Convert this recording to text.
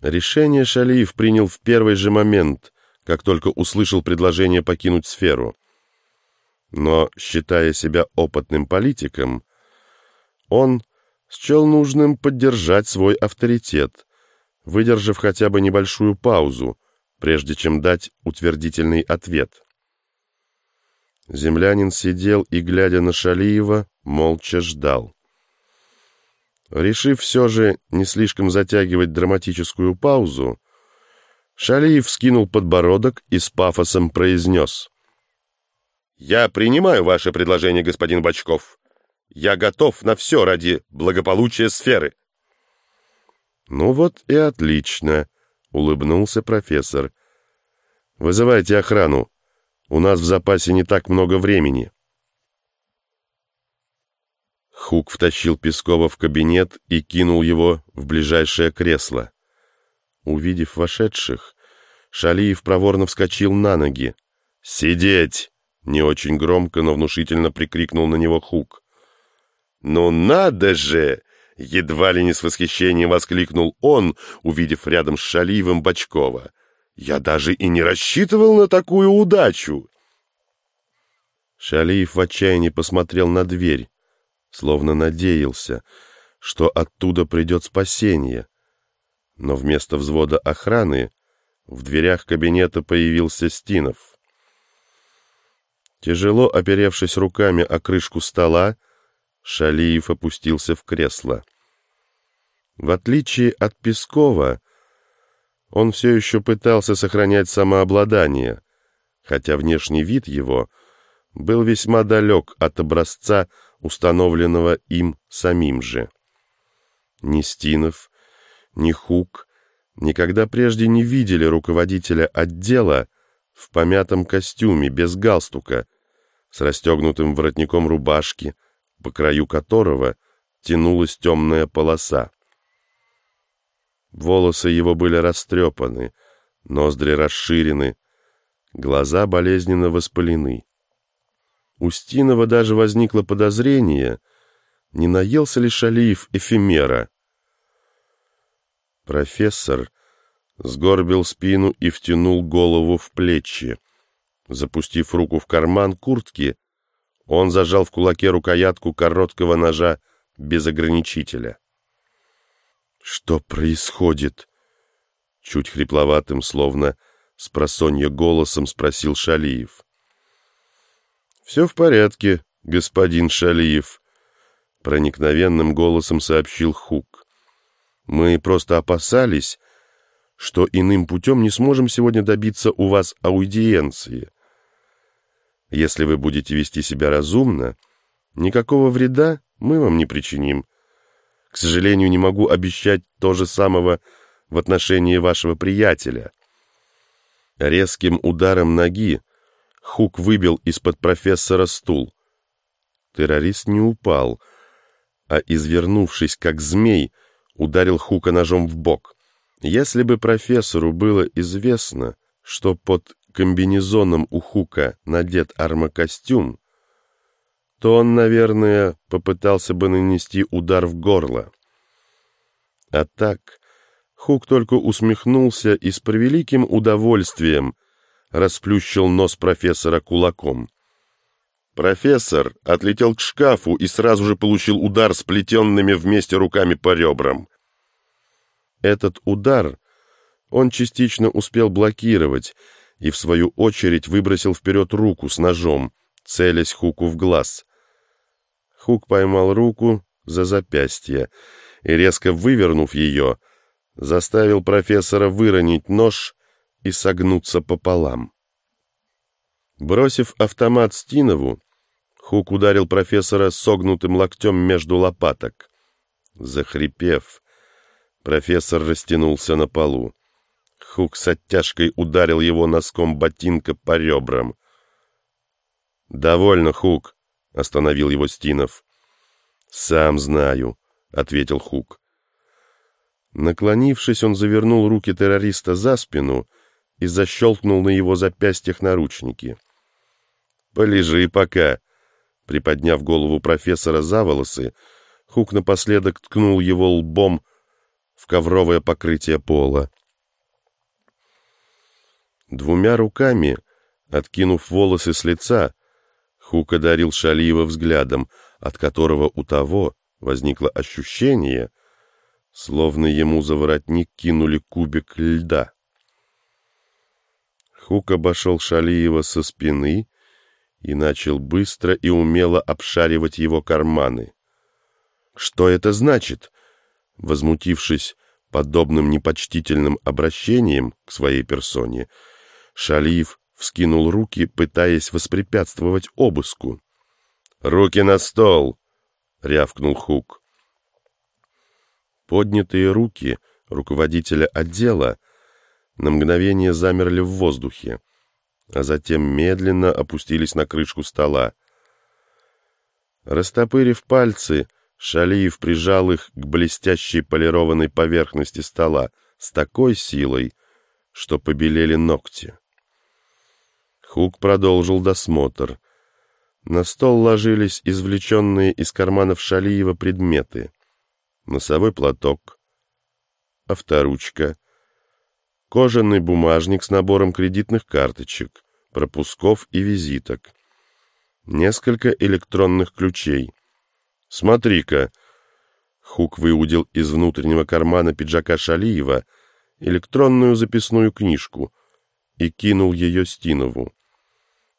Решение Шалиев принял в первый же момент, как только услышал предложение покинуть сферу. Но, считая себя опытным политиком, он счел нужным поддержать свой авторитет, выдержав хотя бы небольшую паузу, прежде чем дать утвердительный ответ. Землянин сидел и, глядя на Шалиева, молча ждал. Решив все же не слишком затягивать драматическую паузу, Шалиев вскинул подбородок и с пафосом произнес: «Я принимаю ваше предложение, господин Бочков. Я готов на все ради благополучия сферы». «Ну вот и отлично», — улыбнулся профессор. «Вызывайте охрану. У нас в запасе не так много времени». Хук втащил Пескова в кабинет и кинул его в ближайшее кресло. Увидев вошедших, Шалиев проворно вскочил на ноги. «Сидеть!» — не очень громко, но внушительно прикрикнул на него Хук. «Ну надо же!» — едва ли не с восхищением воскликнул он, увидев рядом с Шалиевым Бочкова. «Я даже и не рассчитывал на такую удачу!» Шалиев в отчаянии посмотрел на дверь, словно надеялся, что оттуда придет спасение. Но вместо взвода охраны в дверях кабинета появился Стинов. Тяжело оперевшись руками о крышку стола, Шалиев опустился в кресло. В отличие от Пескова, он все еще пытался сохранять самообладание, хотя внешний вид его был весьма далек от образца, установленного им самим же. Ни Стинов, ни Хук никогда прежде не видели руководителя отдела в помятом костюме, без галстука, с расстегнутым воротником рубашки, по краю которого тянулась темная полоса. Волосы его были растрепаны, ноздри расширены, глаза болезненно воспалены. У Стинова даже возникло подозрение, не наелся ли Шалиев эфемера. Профессор сгорбил спину и втянул голову в плечи. Запустив руку в карман куртки, он зажал в кулаке рукоятку короткого ножа без ограничителя. «Что происходит?» — чуть хрипловатым, словно спросонья голосом спросил Шалиев. «Все в порядке, господин Шалиев», — проникновенным голосом сообщил Хук. «Мы просто опасались, что иным путем не сможем сегодня добиться у вас аудиенции. Если вы будете вести себя разумно, никакого вреда мы вам не причиним. К сожалению, не могу обещать то же самого в отношении вашего приятеля». Резким ударом ноги Хук выбил из-под профессора стул. Террорист не упал, а, извернувшись как змей, ударил Хука ножом в бок. Если бы профессору было известно, что под комбинезоном у Хука надет армокостюм, то он, наверное, попытался бы нанести удар в горло. А так Хук только усмехнулся и с превеликим удовольствием расплющил нос профессора кулаком. Профессор отлетел к шкафу и сразу же получил удар сплетенными вместе руками по ребрам. Этот удар он частично успел блокировать и, в свою очередь, выбросил вперед руку с ножом, целясь Хуку в глаз. Хук поймал руку за запястье и, резко вывернув ее, заставил профессора выронить нож и согнуться пополам. Бросив автомат Стинову, Хук ударил профессора согнутым локтем между лопаток. Захрипев, профессор растянулся на полу. Хук с оттяжкой ударил его носком ботинка по ребрам. «Довольно, Хук», — остановил его Стинов. «Сам знаю», — ответил Хук. Наклонившись, он завернул руки террориста за спину и защелкнул на его запястьях наручники. «Полежи пока», — приподняв голову профессора за волосы, Хук напоследок ткнул его лбом в ковровое покрытие пола. Двумя руками, откинув волосы с лица, Хук одарил Шалиева взглядом, от которого у того возникло ощущение, словно ему за воротник кинули кубик льда. Хук обошел Шалиева со спины и начал быстро и умело обшаривать его карманы. «Что это значит?» Возмутившись подобным непочтительным обращением к своей персоне, Шалиев вскинул руки, пытаясь воспрепятствовать обыску. «Руки на стол!» — рявкнул Хук. Поднятые руки руководителя отдела на мгновение замерли в воздухе, а затем медленно опустились на крышку стола. Растопырив пальцы, Шалиев прижал их к блестящей полированной поверхности стола с такой силой, что побелели ногти. Хук продолжил досмотр. На стол ложились извлеченные из карманов Шалиева предметы: носовой платок, авторучка, кожаный бумажник с набором кредитных карточек, пропусков и визиток, несколько электронных ключей. «Смотри-ка!» Хук выудил из внутреннего кармана пиджака Шалиева электронную записную книжку и кинул ее Стинову.